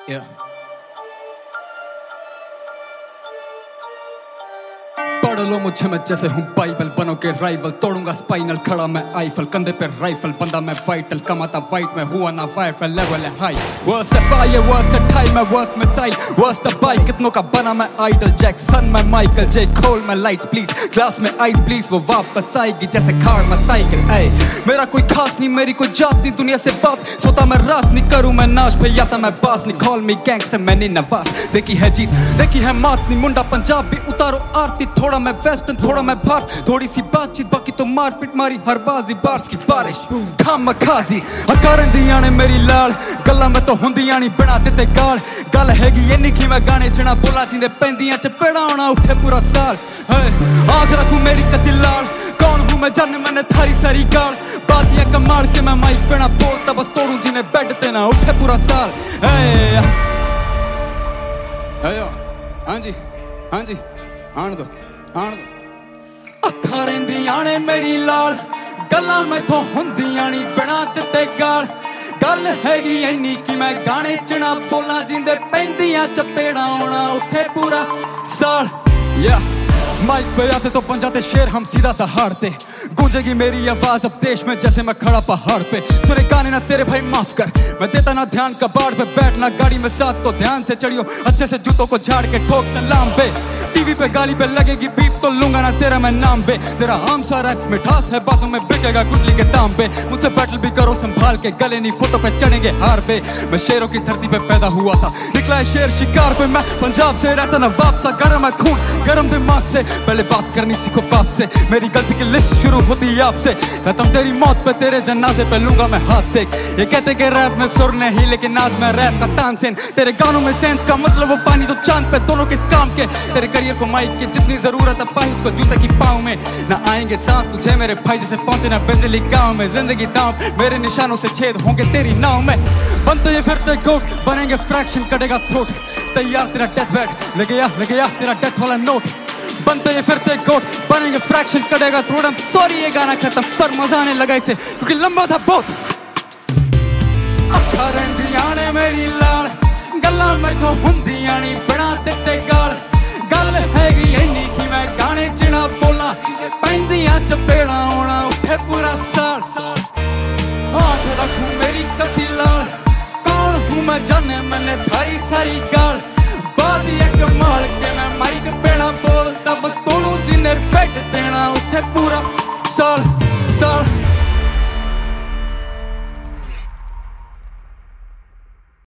Yeah. पढ़ लो मुझे, मैं जैसे हूँ बाइबल, बनोगे राइवल, तोड़ूंगा स्पाइनल, खड़ा मैं आईफल, कंधे पे राइफल, बंदा मैं वाइटल, कमाता वाइट में, हुआ ना फायर, लेवल है हाई, वर्स है फायर, वर्स है ठाई, मैं वर्स में साई, वर्स द बाइक, कितनों का बना मैं आइडल, जैक्सन मैं माइकल, जे खोल मैं लाइट्स प्लीज, ग्लास में आइस प्लीज, वो वापस आएगी जैसे कार में साइकिल, ऐ मेरा कोई खास नहीं, मेरी कोई जात नहीं, दुनिया से बात, सोता मैं रात नहीं, करूँ मैं नाच पे या मैं बास नहीं, कॉल मी गैंगस्टर, मैंने नवाज, देखी है जीत, देखी है मात नहीं, मुंडा पंजाबी, उतारो आरती, थोड़ा मैं वेस्टर्न, थोड़ा मैं भारत, थोड़ी सी बातचीत, बाकी तो मारपीट मारी हर बाजी, बार्स की बारिश, खाम खाजी, अकारण दियां ने मेरी लाल, गल्लां में तो हुंदियां नहीं, बना देते गाल, गल हैगी ये निकी मैं गाने जना बोला जिंदे पैंदियां चपेड़ा होना उठे पूरा साल, आंख रखूं मेरी कदी लाल, कौन हूं मैं जाने मैंने थारी सारी गाल, बातियां कमाल के मैं माइक पे ना बोलता, बस तोड़ूं जिन्हें बेड ते ना उठे पूरा साल, हाँ जी आन दो अखां रहिंदियां ने मेरी लाल, गल्लां मैथों हुंदियां नहीं, बना दित्ते गाल, गल हैगी इन्नी कि मैं गाने च ना बोलां जिंदे पैंदियां चपेड़ा होना उठे पूरा साल, माइक पे आते तो बन जाते शेर हम सीधा दहाड़ते, गूंजेगी मेरी आवाज अब देश में जैसे मैं खड़ा पहाड़ पे, सुने गाने ना तेरे भाई माफ कर, मैं देता ना ध्यान कबाड़ पे, बैठना गाड़ी में साथ तो ध्यान से चढ़ियो, अच्छे से जूतों को झाड़ के ठोक सलाम पे, टीवी पे गाली पे लगेगी बीप तो लूंगा ना तेरा मैं नाम पे, तेरा आम सारा मिठास है बातों में, बिकेगा गुटली के दाम पे, मुझसे बैटल भी करो संभाल के, गले नहीं फोटो पे चढ़ेंगे हार पे, मैं शेरों की धरती पे पैदा हुआ था, निकला है शेर शिकार पे, मैं पंजाब से रहता ना वापसा, गरम है खून गरम दिमाग से, पहले बात करनी सीखो बाप से, मेरी गलती की लिस्ट शुरू होती है आपसे, खत्म तेरी मौत पे, तेरे जनाजे पे लूंगा मैं हाथ से, ये कहते कि रैप में सुर नहीं लेकिन आज मैं रैप का तानसेन, तेरे गानों में सेंस का मतलब वो पानी तो चांद पे, दोनों किस काम के, तेरे करियर को माइक की जितनी जरूरत है पाहिज को जूते की पाँव में, ना आएंगे सांस तुझे मेरे भाई जैसे पहुंचे ना बिजली गाँव में, जिंदगी दांव मेरे निशानों से छेद होंगे तेरी नाव में, बनते ये फिरते गोट बनेंगे फ्रैक्शन कटेगा थ्रोट, तैयार तेरा डेथ बेड लगे या तेरा डेथ वाला नोट, बनते ये फिरते गोट बनेंगे फ्रैक्शन कटेगा थ्रोट, I'm sorry ये गाना खत्म पर मजा आने लगा इसे क्योंकि लंबा था बहुत, अखां रहिंदियां ने मेरी लाल, गल्लां मैथों हुंदियां नहीं, बना दित्ते गाल, गल हैगी इन्नी कि मैं गाने च ना बोलां पैंदियां चपेड़ा होना उठे पूरा साल, आंख रखूं मेरी कदी लाल, कौन हूं मैं जाने मैंने थारी सारी गाल, बात ये कमाल के मैं माइक पे ना बोलता, बस तोड़ूं जिन्हें बेड देना उठे पूरा साल।